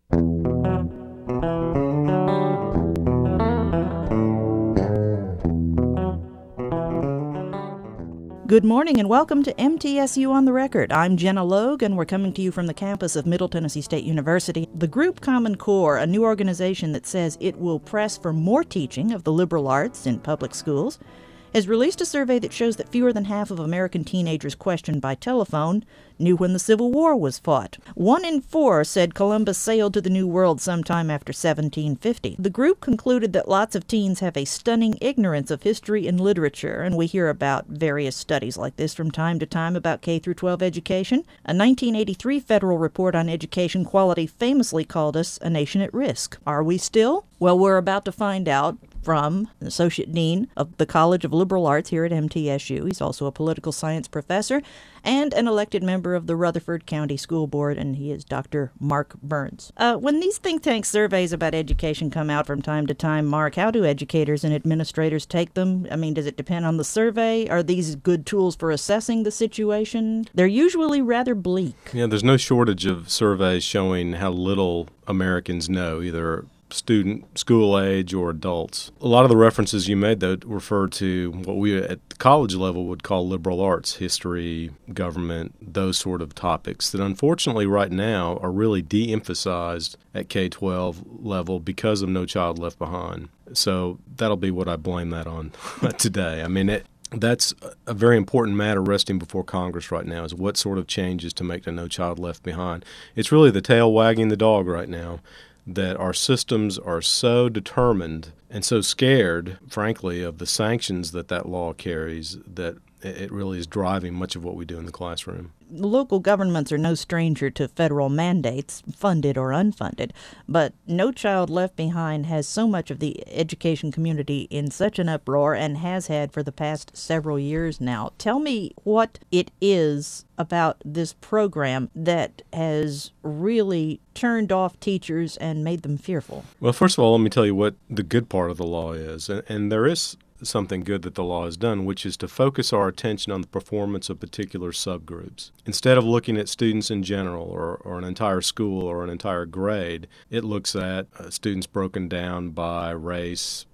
Good morning and welcome to MTSU on the Record. I'm Jenna Logue and we're coming to you from the campus of Middle Tennessee State University. The group Common Core, a new organization that says it will press for more teaching of the liberal arts in public schools, has released a survey that shows that fewer than half of American teenagers questioned by telephone knew when the Civil War was fought. 1 in 4 said Columbus sailed to the New World sometime after 1750. The group concluded that lots of teens have a stunning ignorance of history and literature, and we hear about various studies like this from time to time about K-12 education. A 1983 federal report on education quality famously called us a nation at risk. Are we still? Well, we're about to find out from an associate dean of the College of Liberal Arts here at MTSU. He's also a political science professor and an elected member of the Rutherford County School Board, and he is Dr. Mark Burns. When these think tank surveys about education come out from time to time, Mark, how do educators and administrators take them? I mean, does it depend on the survey? Are these good tools for assessing the situation? They're usually rather bleak. Yeah, there's no shortage of surveys showing how little Americans know, either student, school age, or adults. A lot of the references you made, though, refer to what we at the college level would call liberal arts, history, government, those sort of topics that unfortunately right now are really de-emphasized at K-12 level because of No Child Left Behind. So that'll be what I blame that on today. I mean, that's a very important matter resting before Congress right now, is what sort of changes to make to No Child Left Behind. It's really the tail wagging the dog right now, that our systems are so determined and so scared, frankly, of the sanctions that law carries, that it really is driving much of what we do in the classroom. Local governments are no stranger to federal mandates, funded or unfunded, but No Child Left Behind has so much of the education community in such an uproar and has had for the past several years now. Tell me what it is about this program that has really turned off teachers and made them fearful. Well, first of all, let me tell you what the good part of the law is, and there is something good that the law has done, which is to focus our attention on the performance of particular subgroups. Instead of looking at students in general or an entire school or an entire grade, it looks at students broken down by race,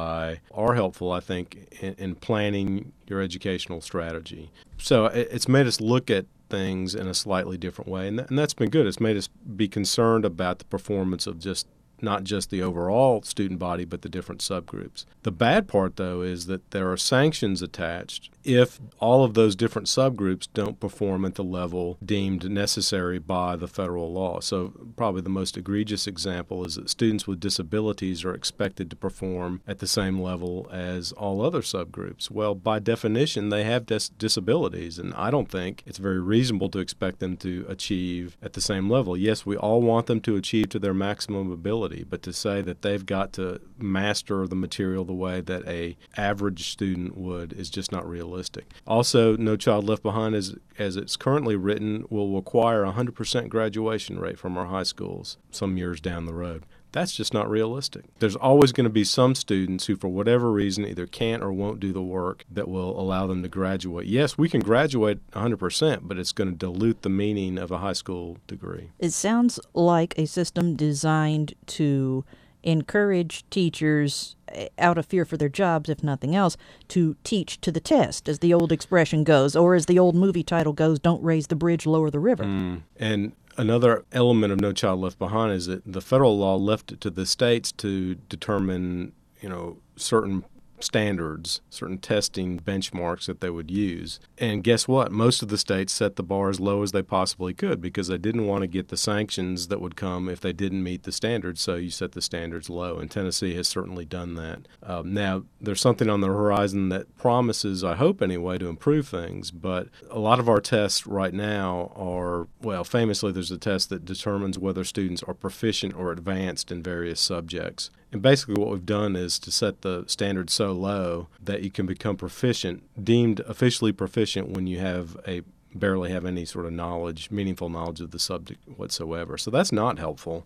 are helpful, I think, in planning your educational strategy. So it's made us look at things in a slightly different way, and that's been good. It's made us be concerned about the performance of not just the overall student body, but the different subgroups. The bad part, though, is that there are sanctions attached if all of those different subgroups don't perform at the level deemed necessary by the federal law. So probably the most egregious example is that students with disabilities are expected to perform at the same level as all other subgroups. Well, by definition, they have disabilities, and I don't think it's very reasonable to expect them to achieve at the same level. Yes, we all want them to achieve to their maximum ability, but to say that they've got to master the material the way that a average student would is just not realistic. Also, No Child Left Behind, as it's currently written, will require a 100% graduation rate from our high schools some years down the road. That's just not realistic. There's always going to be some students who, for whatever reason, either can't or won't do the work that will allow them to graduate. Yes, we can graduate 100%, but it's going to dilute the meaning of a high school degree. It sounds like a system designed to encourage teachers, out of fear for their jobs, if nothing else, to teach to the test, as the old expression goes, or as the old movie title goes, don't raise the bridge, lower the river. And another element of No Child Left Behind is that the federal law left it to the states to determine, certain standards, certain testing benchmarks that they would use. And guess what? Most of the states set the bar as low as they possibly could because they didn't want to get the sanctions that would come if they didn't meet the standards, so you set the standards low. And Tennessee has certainly done that. Now, there's something on the horizon that promises, I hope anyway, to improve things, but a lot of our tests right now are, well, famously there's a test that determines whether students are proficient or advanced in various subjects. And basically what we've done is to set the standard so low that you can become proficient, deemed officially proficient when you barely have any sort of knowledge, meaningful knowledge of the subject whatsoever. So that's not helpful.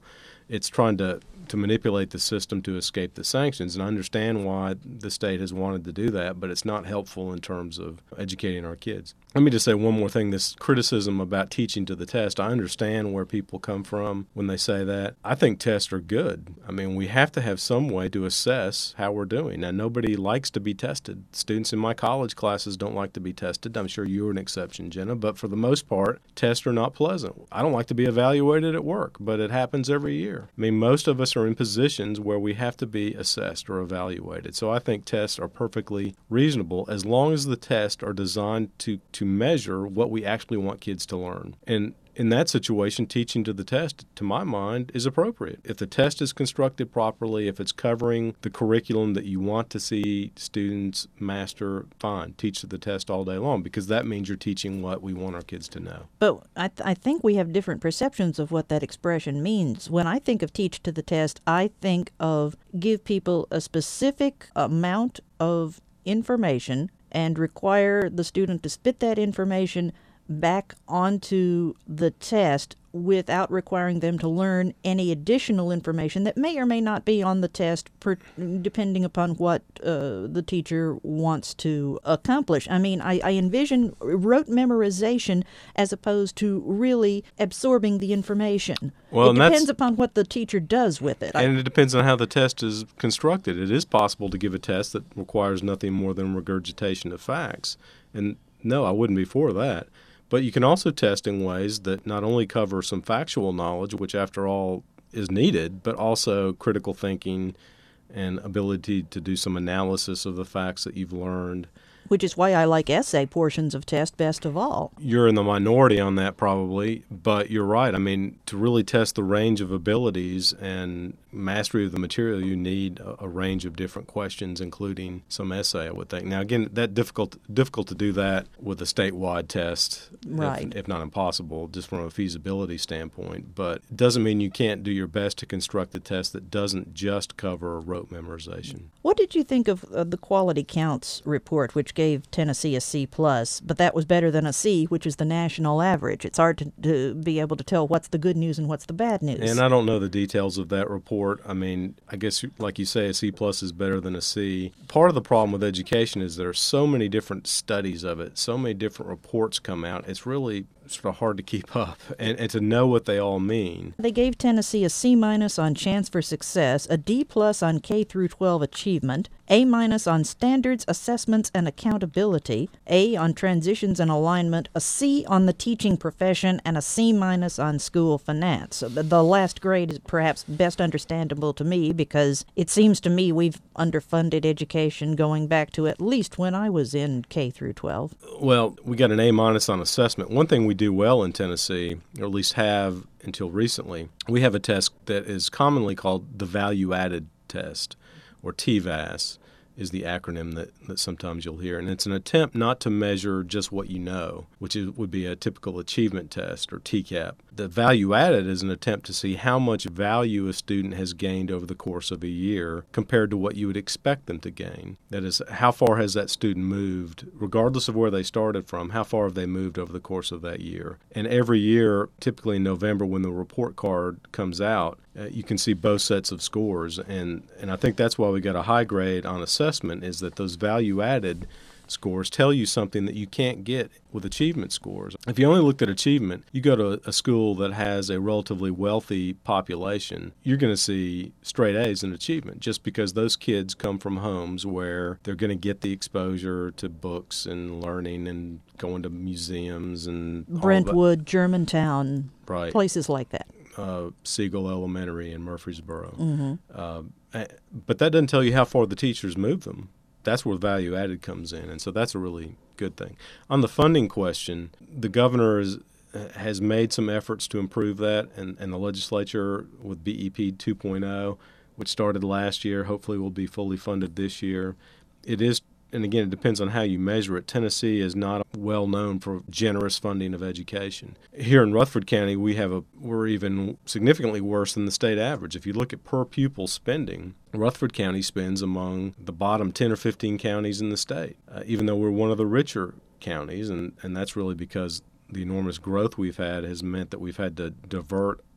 it's trying to manipulate the system to escape the sanctions. And I understand why the state has wanted to do that, but it's not helpful in terms of educating our kids. Let me just say one more thing. This criticism about teaching to the test, I understand where people come from when they say that. I think tests are good. I mean, we have to have some way to assess how we're doing. Now, nobody likes to be tested. Students in my college classes don't like to be tested. I'm sure you're an exception, Jenna, but for the most part, tests are not pleasant. I don't like to be evaluated at work, but it happens every year. I mean, most of us are in positions where we have to be assessed or evaluated. So I think tests are perfectly reasonable as long as the tests are designed to measure what we actually want kids to learn. And in that situation, teaching to the test, to my mind, is appropriate. If the test is constructed properly, if it's covering the curriculum that you want to see students master, fine, teach to the test all day long, because that means you're teaching what we want our kids to know. But I think we have different perceptions of what that expression means. When I think of teach to the test, I think of give people a specific amount of information and require the student to spit that information back onto the test without requiring them to learn any additional information that may or may not be on the test, depending upon what the teacher wants to accomplish. I mean, I envision rote memorization as opposed to really absorbing the information. Well, it depends upon what the teacher does with it. And it depends on how the test is constructed. It is possible to give a test that requires nothing more than regurgitation of facts. And no, I wouldn't be for that. But you can also test in ways that not only cover some factual knowledge, which after all is needed, but also critical thinking and ability to do some analysis of the facts that you've learned. Which is why I like essay portions of test best of all. You're in the minority on that probably, but you're right. I mean, to really test the range of abilities and mastery of the material, you need a range of different questions, including some essay, I would think. Now, again, that's difficult to do that with a statewide test, right? If not impossible, just from a feasibility standpoint. But it doesn't mean you can't do your best to construct a test that doesn't just cover rote memorization. What did you think of the Quality Counts report, which gave Tennessee a C+, but that was better than a C, which is the national average? It's hard to be able to tell what's the good news and what's the bad news. And I don't know the details of that report. I mean, I guess, like you say, a C+ is better than a C. Part of the problem with education is there are so many different studies of it, so many different reports come out. It's really sort of hard to keep up and to know what they all mean. They gave Tennessee a C- on chance for success, a D+ on K through 12 achievement, A- on standards, assessments, and accountability, A on transitions and alignment, a C on the teaching profession, and a C- on school finance. So the last grade is perhaps best understandable to me because it seems to me we've underfunded education going back to at least when I was in K through 12. Well, we got an A- on assessment. One thing we do well in Tennessee, or at least have until recently, we have a test that is commonly called the value-added test, or TVAS is the acronym that sometimes you'll hear. And it's an attempt not to measure just what you know, which would be a typical achievement test, or TCAP. The value-added is an attempt to see how much value a student has gained over the course of a year compared to what you would expect them to gain. That is, how far has that student moved, regardless of where they started from, how far have they moved over the course of that year? And every year, typically in November when the report card comes out, you can see both sets of scores. And I think that's why we got a high grade on assessment, is that those value-added scores tell you something that you can't get with achievement scores. If you only looked at achievement, you go to a school that has a relatively wealthy population, you're going to see straight A's in achievement just because those kids come from homes where they're going to get the exposure to books and learning and going to museums and Brentwood, Germantown, right, places like that. Siegel Elementary in Murfreesboro. Mm-hmm. But that doesn't tell you how far the teachers move them. That's where value added comes in, and so that's a really good thing. On the funding question, the governor has made some efforts to improve that, and the legislature with BEP 2.0, which started last year, hopefully will be fully funded this year. It is, and again, it depends on how you measure it. Tennessee is not well known for generous funding of education. Here in Rutherford County, we're even significantly worse than the state average. If you look at per pupil spending, Rutherford County spends among the bottom 10 or 15 counties in the state, even though we're one of the richer counties, and that's really because the enormous growth we've had has meant that we've had to divert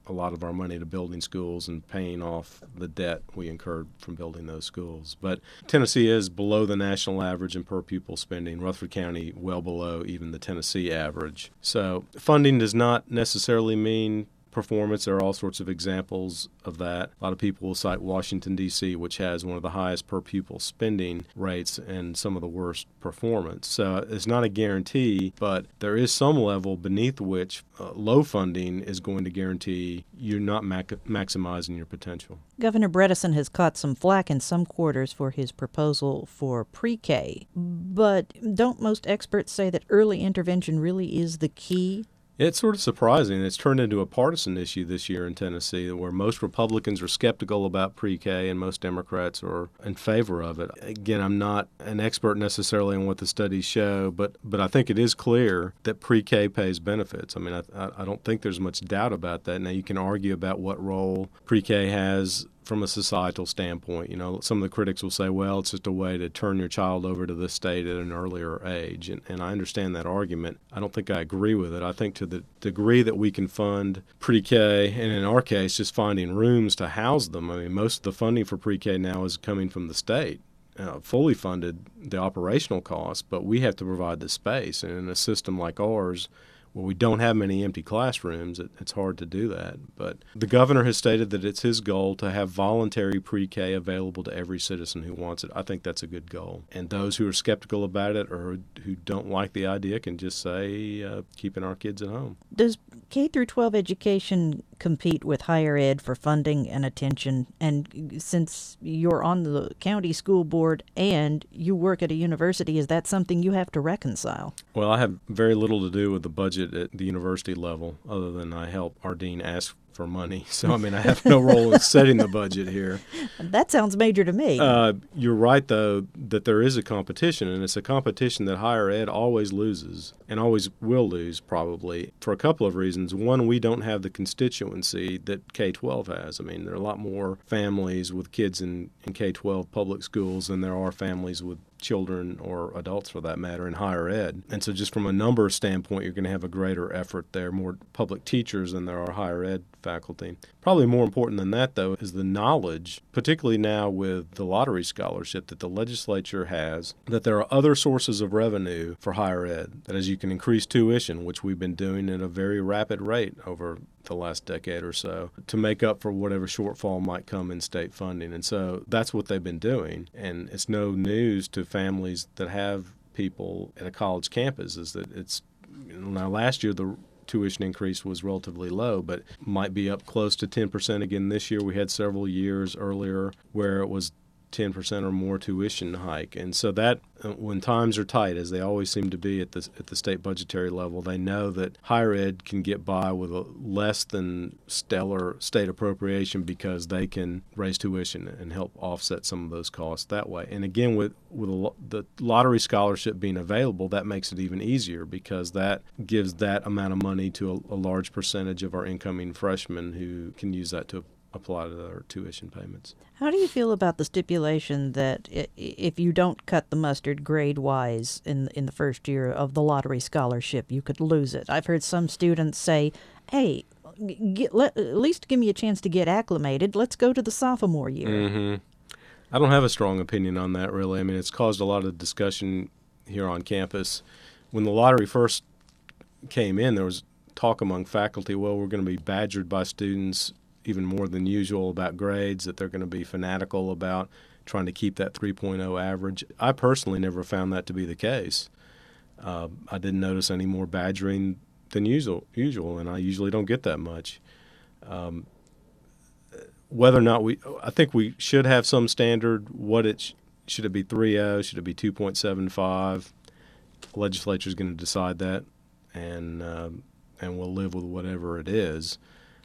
a lot of our money to building schools and paying off the debt we incurred from building those schools. But Tennessee is below the national average in per pupil spending. Rutherford County well below even the Tennessee average. So funding does not necessarily mean performance. There are all sorts of examples of that. A lot of people will cite Washington, D.C., which has one of the highest per pupil spending rates and some of the worst performance. So it's not a guarantee, but there is some level beneath which low funding is going to guarantee you're not maximizing your potential. Governor Bredesen has caught some flack in some quarters for his proposal for pre-K, but don't most experts say that early intervention really is the key? It's sort of surprising. It's turned into a partisan issue this year in Tennessee, where most Republicans are skeptical about pre-K and most Democrats are in favor of it. Again, I'm not an expert necessarily on what the studies show, but I think it is clear that pre-K pays benefits. I mean, I don't think there's much doubt about that. Now, you can argue about what role pre-K has from a societal standpoint. Some of the critics will say, well, it's just a way to turn your child over to the state at an earlier age. And I understand that argument. I don't think I agree with it. I think to the degree that we can fund pre-K, and in our case, just finding rooms to house them. I mean, most of the funding for pre-K now is coming from the state. Fully funded the operational costs, but we have to provide the space. And in a system like ours, where we don't have many empty classrooms, it's hard to do that. But the governor has stated that it's his goal to have voluntary pre-K available to every citizen who wants it. I think that's a good goal. And those who are skeptical about it or who don't like the idea can just say keeping our kids at home. Does K through 12 education compete with higher ed for funding and attention? And since you're on the county school board and you work at a university, is that something you have to reconcile? Well, I have very little to do with the budget at the university level other than I help our dean ask for money. So, I mean, I have no role in setting the budget here. That sounds major to me. You're right, though, that there is a competition, and it's a competition that higher ed always loses and always will lose probably for a couple of reasons. One, we don't have the constituency that K-12 has. I mean, there are a lot more families with kids in K-12 public schools than there are families with children or adults for that matter in higher ed. And so just from a number standpoint, you're going to have a greater effort there, more public teachers than there are higher ed faculty. Probably more important than that, though, is the knowledge, particularly now with the lottery scholarship that the legislature has, that there are other sources of revenue for higher ed, that as you can increase tuition, which we've been doing at a very rapid rate over the last decade or so, to make up for whatever shortfall might come in state funding. And so that's what they've been doing. And it's no news to families that have people at a college campus is that it's, now last year the tuition increase was relatively low, but might be up close to 10% again this year. We had several years earlier where it was 10% or more tuition hike. And so that when times are tight, as they always seem to be at the state budgetary level, they know that higher ed can get by with a less than stellar state appropriation because they can raise tuition and help offset some of those costs that way. And again, with the lottery scholarship being available, that makes it even easier because that gives that amount of money to a large percentage of our incoming freshmen who can use that to apply to their tuition payments. How do you feel about the stipulation that if you don't cut the mustard grade-wise in the first year of the lottery scholarship, you could lose it? I've heard some students say, hey, at least give me a chance to get acclimated. Let's go to the sophomore year. Mm-hmm. I don't have a strong opinion on that, really. I mean, it's caused a lot of discussion here on campus. When the lottery first came in, there was talk among faculty, well, we're going to be badgered by students even more than usual about grades, that they're going to be fanatical about trying to keep that 3.0 average. I personally never found that to be the case. I didn't notice any more badgering than usual, and I usually don't get that much. Whether or not I think we should have some standard. Should it be 3.0? Should it be 2.75? The legislature is going to decide that, and we'll live with whatever it is.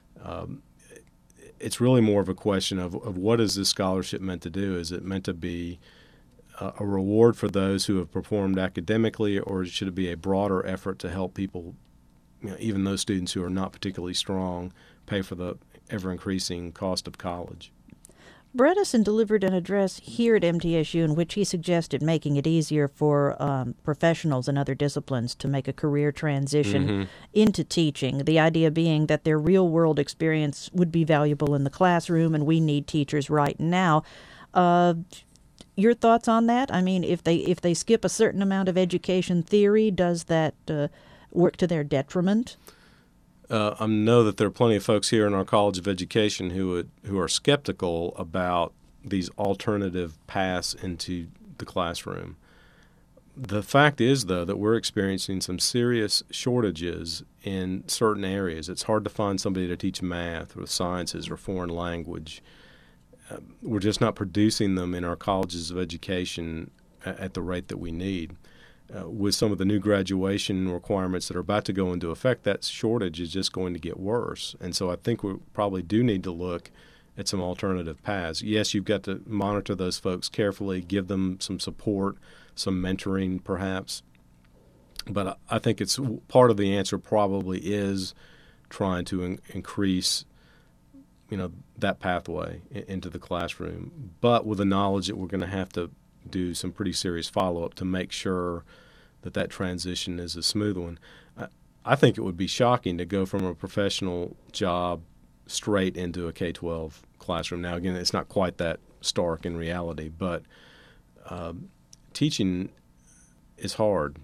It's really more of a question of what is this scholarship meant to do? Is it meant to be a reward for those who have performed academically, or should it be a broader effort to help people, even those students who are not particularly strong, pay for the ever-increasing cost of college? Bredesen delivered an address here at MTSU in which he suggested making it easier for professionals in other disciplines to make a career transition into teaching, the idea being that their real-world experience would be valuable in the classroom, and we need teachers right now. Your thoughts on that? I mean, if they skip a certain amount of education theory, does that work to their detriment? I know that there are plenty of folks here in our College of Education who are skeptical about these alternative paths into the classroom. The fact is, though, that we're experiencing some serious shortages in certain areas. It's hard to find somebody to teach math or sciences or foreign language. We're just not producing them in our colleges of education at the rate that we need. With some of the new graduation requirements that are about to go into effect, that shortage is just going to get worse. And so I think we probably do need to look at some alternative paths. Yes, you've got to monitor those folks carefully, give them some support, some mentoring perhaps. But I think it's part of the answer probably is trying to increase that pathway into the classroom, but with the knowledge that we're going to have to do some pretty serious follow-up to make sure that transition is a smooth one. I think it would be shocking to go from a professional job straight into a K-12 classroom. Now, again, it's not quite that stark in reality, but teaching is hard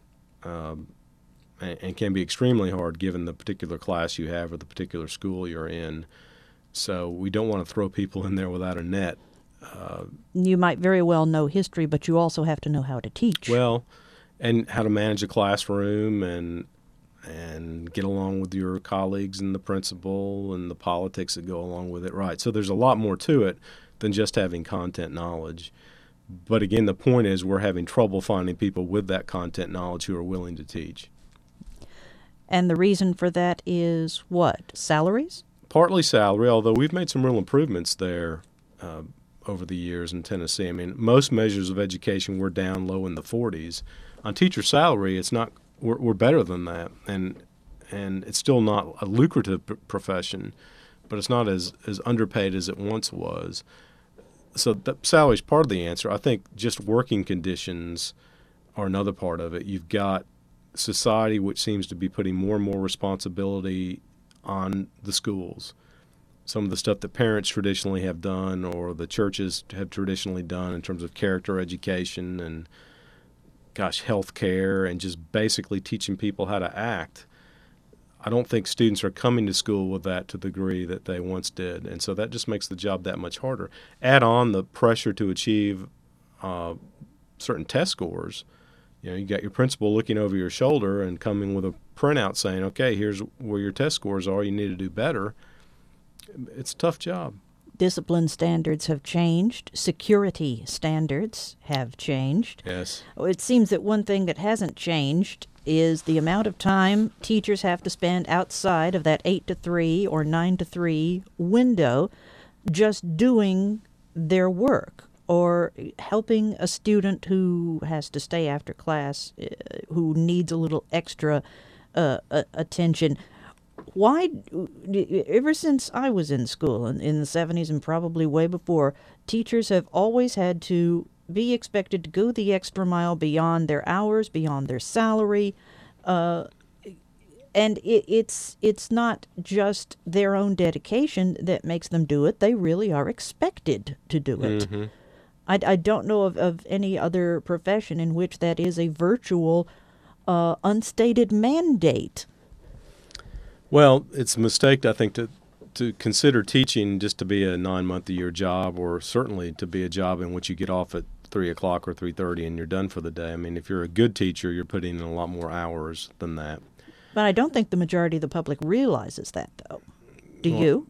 and can be extremely hard given the particular class you have or the particular school you're in. So we don't want to throw people in there without a net. You might very well know history, but you also have to know how to teach. Well, and how to manage a classroom and get along with your colleagues and the principal and the politics that go along with it. Right. So there's a lot more to it than just having content knowledge. But again, the point is we're having trouble finding people with that content knowledge who are willing to teach. And the reason for that is what? Salaries? Partly salary, although we've made some real improvements there over the years in Tennessee. I mean, most measures of education we're down low in the 40s. On teacher salary, it's not. We're better than that, and it's still not a lucrative profession, but it's not as underpaid as it once was. So the salary is part of the answer. I think just working conditions are another part of it. You've got society which seems to be putting more and more responsibility on the schools. Some of the stuff that parents traditionally have done or the churches have traditionally done in terms of character education and, health care and just basically teaching people how to act. I don't think students are coming to school with that to the degree that they once did, and so that just makes the job that much harder. Add on the pressure to achieve certain test scores. You got your principal looking over your shoulder and coming with a printout saying, okay, here's where your test scores are, you need to do better. It's a tough job. Discipline standards have changed. Security standards have changed. Yes. It seems that one thing that hasn't changed is the amount of time teachers have to spend outside of that 8 to 3 or 9 to 3 window just doing their work or helping a student who has to stay after class, who needs a little extra attention. Why, ever since I was in school in the 70s and probably way before, teachers have always had to be expected to go the extra mile beyond their hours, beyond their salary, and it's not just their own dedication that makes them do it. They really are expected to do it. Mm-hmm. I don't know of any other profession in which that is a virtual, unstated mandate. Well, it's a mistake, I think, to consider teaching just to be a 9-month-a-year job, or certainly to be a job in which you get off at 3 o'clock or 3:30 and you're done for the day. I mean, if you're a good teacher, you're putting in a lot more hours than that. But I don't think the majority of the public realizes that, though. Do you?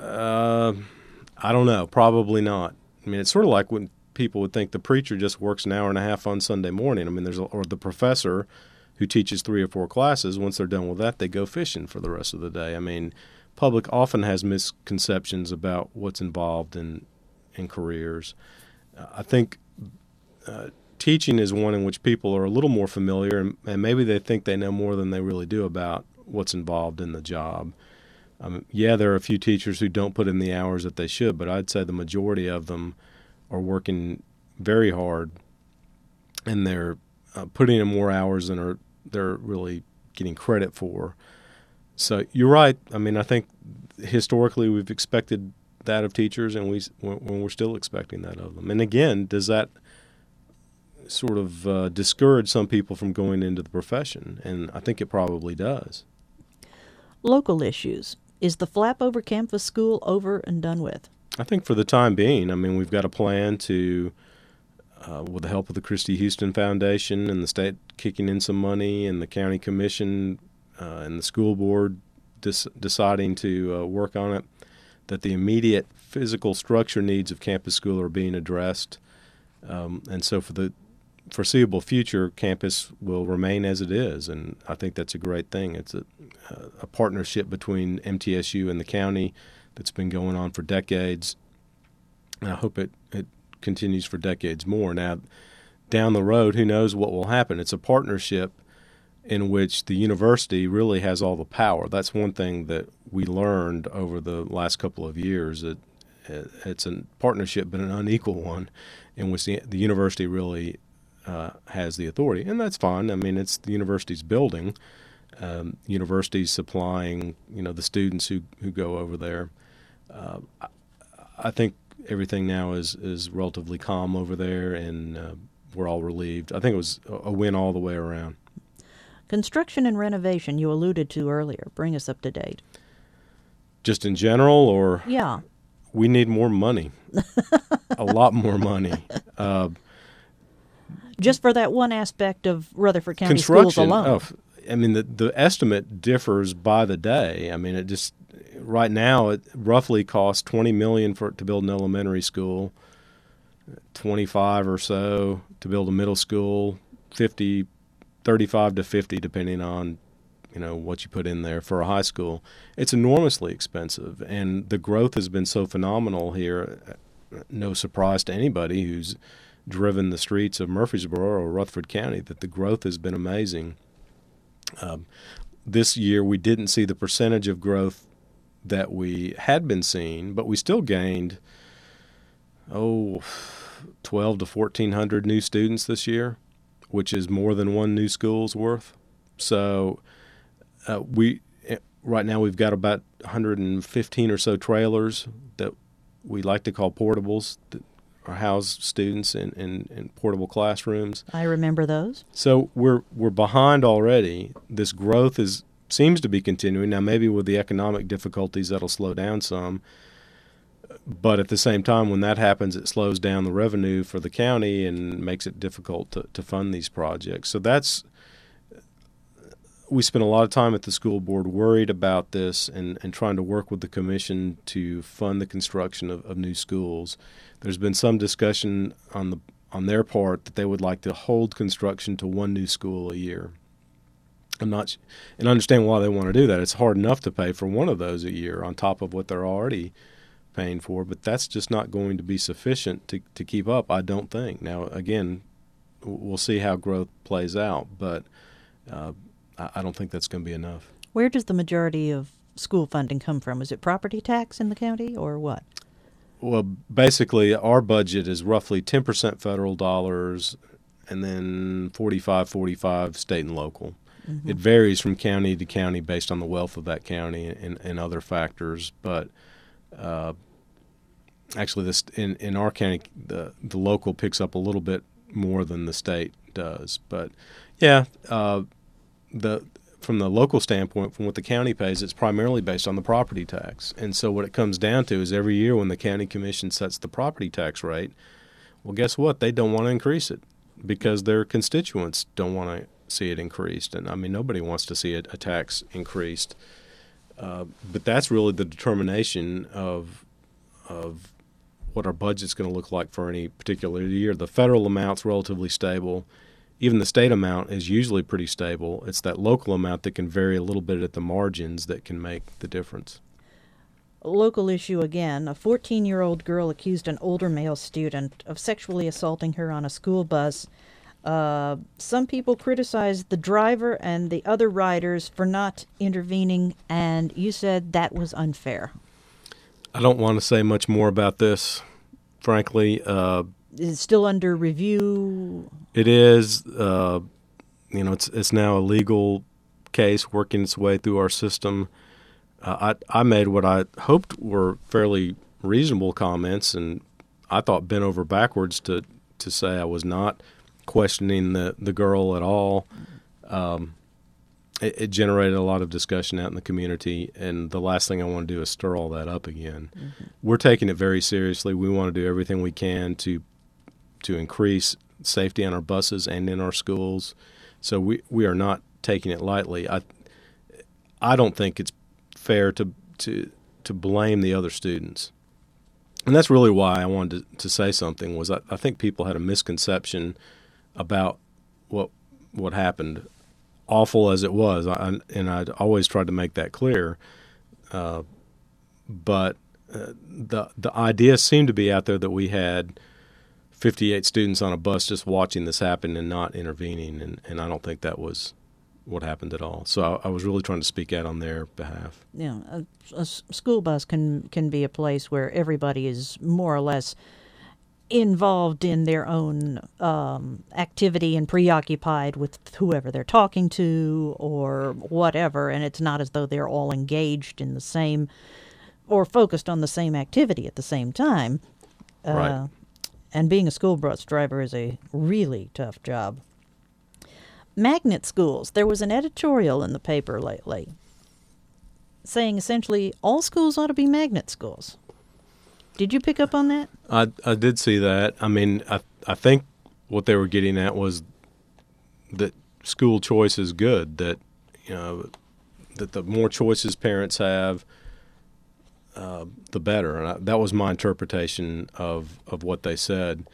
I don't know. Probably not. I mean, it's sort of like when people would think the preacher just works an hour and a half on Sunday morning. I mean, or the professor who teaches 3 or 4 classes. Once they're done with that, they go fishing for the rest of the day. I mean, public often has misconceptions about what's involved in careers. I think teaching is one in which people are a little more familiar, and maybe they think they know more than they really do about what's involved in the job. Yeah, there are a few teachers who don't put in the hours that they should, but I'd say the majority of them are working very hard, and they're putting in more hours than they're really getting credit for. So you're right. I mean, I think historically we've expected that of teachers, and we're still expecting that of them. And again, does that sort of discourage some people from going into the profession? And I think it probably does. Local issues. Is the flap over campus school over and done with? I think for the time being, I mean, we've got a plan to, with the help of the Christy Houston Foundation and the state kicking in some money and the county commission and the school board deciding to work on it, that the immediate physical structure needs of campus school are being addressed. And so for the foreseeable future, campus will remain as it is, and I think that's a great thing. It's a partnership between MTSU and the county that's been going on for decades, and I hope it continues for decades more. Now, down the road, who knows what will happen? It's a partnership in which the university really has all the power. That's one thing that we learned over the last couple of years. It's a partnership, but an unequal one, in which the university really has the authority, and that's fine. I mean, it's the university's building. University's supplying, the students who go over there. I think everything now is relatively calm over there, and we're all relieved. I think it was a win all the way around. Construction and renovation you alluded to earlier. Bring us up to date. Just in general, or? Yeah. We need more money, a lot more money. Just for that one aspect of Rutherford County schools alone. I mean, the estimate differs by the day. I mean, right now it roughly costs $20 million to build an elementary school, 25 or so to build a middle school, 35 to 50 depending on what you put in there for a high school. It's enormously expensive, and the growth has been so phenomenal here. No surprise to anybody who's driven the streets of Murfreesboro or Rutherford County that the growth has been amazing. This year we didn't see the percentage of growth that we had been seeing, but we still gained 12 to 1,400 new students this year, which is more than one new school's worth. So right now we've got about 115 or so trailers that we like to call portables that are house students in portable classrooms. I remember those. So we're behind already. This growth seems to be continuing. Now maybe with the economic difficulties that'll slow down some. But at the same time, when that happens, it slows down the revenue for the county and makes it difficult to fund these projects. So we spent a lot of time at the school board worried about this and trying to work with the commission to fund the construction of new schools. There's been some discussion on their part that they would like to hold construction to one new school a year. And I understand why they want to do that. It's hard enough to pay for one of those a year on top of what they're already paying for, but that's just not going to be sufficient to keep up, I don't think. Now, again, we'll see how growth plays out, but I don't think that's going to be enough. Where does the majority of school funding come from? Is it property tax in the county or what? Well, basically, our budget is roughly 10% federal dollars and then 45 state and local. Mm-hmm. It varies from county to county based on the wealth of that county and other factors, but actually in our county, the local picks up a little bit more than the state does. But, yeah, from the local standpoint, from what the county pays, it's primarily based on the property tax. And so what it comes down to is every year when the county commission sets the property tax rate, well, guess what? They don't want to increase it because their constituents don't want to see it increased. And, I mean, nobody wants to see a tax increased. But that's really the determination of what our budget's going to look like for any particular year. The federal amount's relatively stable. Even the state amount is usually pretty stable. It's that local amount that can vary a little bit at the margins that can make the difference. Local issue again. A 14-year-old girl accused an older male student of sexually assaulting her on a school bus. Some people criticized the driver and the other riders for not intervening, and you said that was unfair. I don't want to say much more about this, frankly. Is it still under review? It is. It's now a legal case working its way through our system. I made what I hoped were fairly reasonable comments, and I thought bent over backwards to say I was not questioning the girl at all. It generated a lot of discussion out in the community, and the last thing I want to do is stir all that up again. Mm-hmm. We're taking it very seriously. We want to do everything we can to increase safety on our buses and in our schools. So we are not taking it lightly. I don't think it's fair to blame the other students. And that's really why I wanted to say something, was I think people had a misconception about what happened, awful as it was. And I'd always tried to make that clear. But the idea seemed to be out there that we had 58 students on a bus just watching this happen and not intervening, and I don't think that was what happened at all. So I was really trying to speak out on their behalf. Yeah, a school bus can be a place where everybody is more or less involved in their own activity and preoccupied with whoever they're talking to or whatever, and it's not as though they're all engaged in the same or focused on the same activity at the same time. Right. And being a school bus driver is a really tough job. Magnet schools. There was an editorial in the paper lately saying essentially all schools ought to be magnet schools. Did you pick up on that? I did see that. I mean, I think what they were getting at was that school choice is good, that that the more choices parents have, the better. And that was my interpretation of what they said.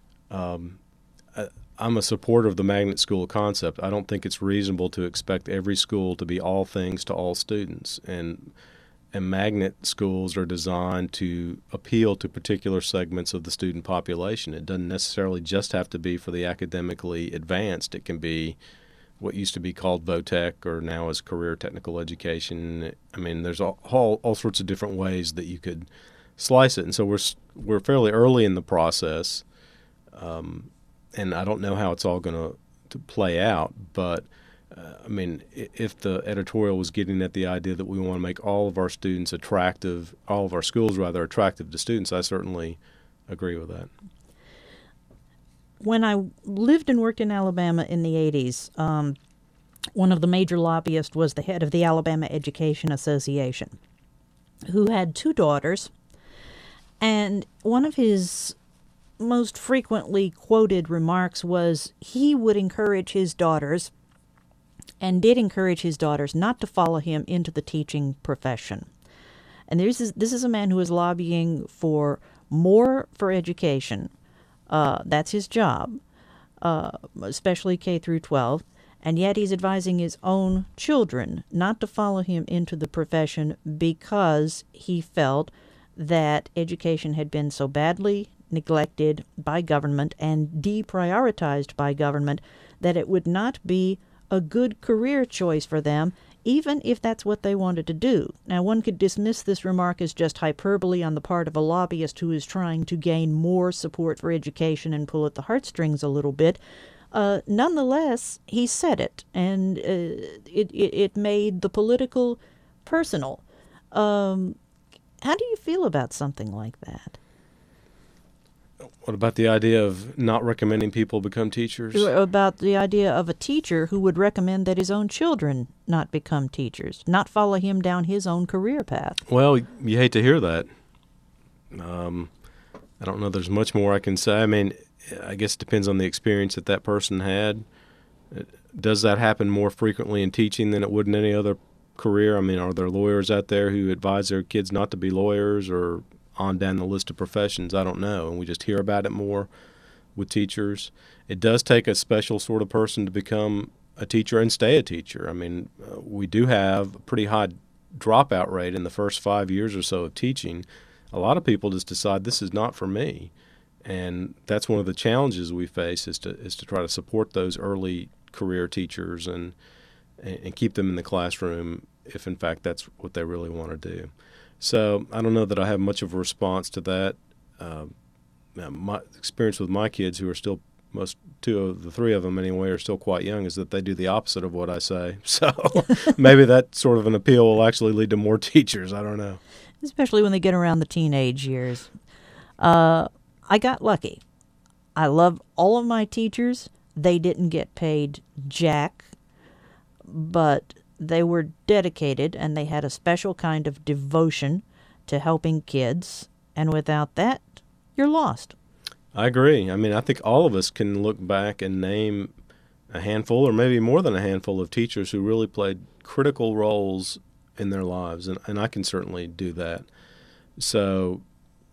I'm a supporter of the magnet school concept. I don't think it's reasonable to expect every school to be all things to all students. And magnet schools are designed to appeal to particular segments of the student population. It doesn't necessarily just have to be for the academically advanced. It can be what used to be called VOTEC or now is career technical education. I mean, there's all sorts of different ways that you could slice it. And so we're fairly early in the process, and I don't know how it's all going to play out. But, I mean, if the editorial was getting at the idea that we want to make all of our students attractive, all of our schools rather attractive to students, I certainly agree with that. When I lived and worked in Alabama in the 80s, one of the major lobbyists was the head of the Alabama Education Association, who had two daughters, and one of his most frequently quoted remarks was he would encourage his daughters, and did encourage his daughters, not to follow him into the teaching profession. And this is a man who is lobbying for more for education. That's his job, especially K through 12, and yet he's advising his own children not to follow him into the profession because he felt that education had been so badly neglected by government and deprioritized by government that it would not be a good career choice for them, even if that's what they wanted to do. Now, one could dismiss this remark as just hyperbole on the part of a lobbyist who is trying to gain more support for education and pull at the heartstrings a little bit. Nonetheless, he said it, and it made the political personal. How do you feel about something like that? What about the idea of not recommending people become teachers? About the idea of a teacher who would recommend that his own children not become teachers, not follow him down his own career path. Well, you hate to hear that. I don't know there's much more I can say. I mean, I guess it depends on the experience that person had. Does that happen more frequently in teaching than it would in any other career? I mean, are there lawyers out there who advise their kids not to be lawyers or on down the list of professions? I don't know, and we just hear about it more with teachers. It does take a special sort of person to become a teacher and stay a teacher. I mean, we do have a pretty high dropout rate in the first 5 years or so of teaching. A lot of people just decide this is not for me, And that's one of the challenges we face is to try to support those early career teachers and keep them in the classroom if, in fact, that's what they really want to do. So I don't know that I have much of a response to that. My experience with my kids, who are still the three of them anyway, are still quite young, is that they do the opposite of what I say. So maybe that sort of an appeal will actually lead to more teachers. I don't know. Especially when they get around the teenage years. I got lucky. I love all of my teachers. They didn't get paid jack, but they were dedicated and they had a special kind of devotion to helping kids. And without that, you're lost. I agree. I mean, I think all of us can look back and name a handful or maybe more than a handful of teachers who really played critical roles in their lives, and I can certainly do that. So,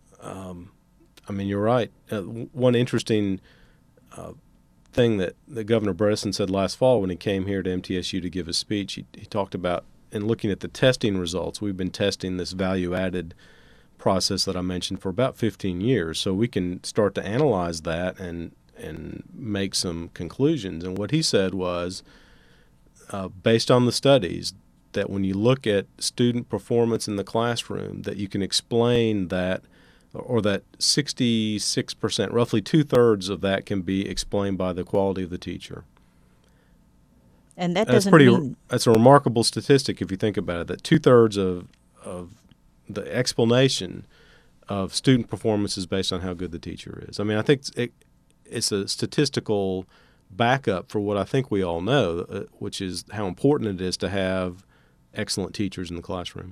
I mean, you're right. One interesting thing that Governor Bredesen said last fall when he came here to MTSU to give a speech, he talked about, in looking at the testing results, we've been testing this value-added process that I mentioned for about 15 years, so we can start to analyze that and make some conclusions. And what he said was, based on the studies, that when you look at student performance in the classroom, that you can explain that, or that 66%, roughly two-thirds of that can be explained by the quality of the teacher. And that doesn't mean... That's a remarkable statistic if you think about it, that two-thirds of the explanation of student performance is based on how good the teacher is. I mean, I think it's a statistical backup for what I think we all know, which is how important it is to have excellent teachers in the classroom.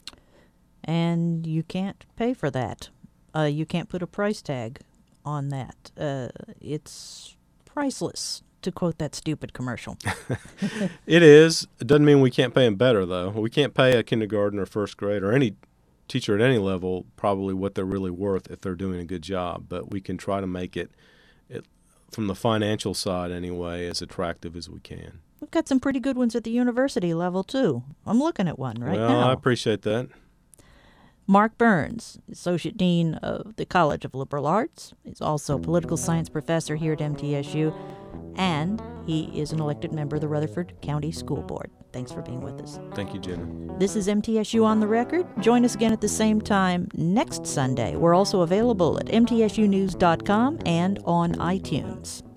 And you can't pay for that. You can't put a price tag on that. It's priceless, to quote that stupid commercial. It is. It doesn't mean we can't pay them better, though. We can't pay a kindergarten or first grade or any teacher at any level probably what they're really worth if they're doing a good job. But we can try to make it from the financial side anyway, as attractive as we can. We've got some pretty good ones at the university level, too. I'm looking at one right now. Well, I appreciate that. Mark Burns, Associate Dean of the College of Liberal Arts. He's also a political science professor here at MTSU, and he is an elected member of the Rutherford County School Board. Thanks for being with us. Thank you, Jenna. This is MTSU On the Record. Join us again at the same time next Sunday. We're also available at mtsunews.com and on iTunes.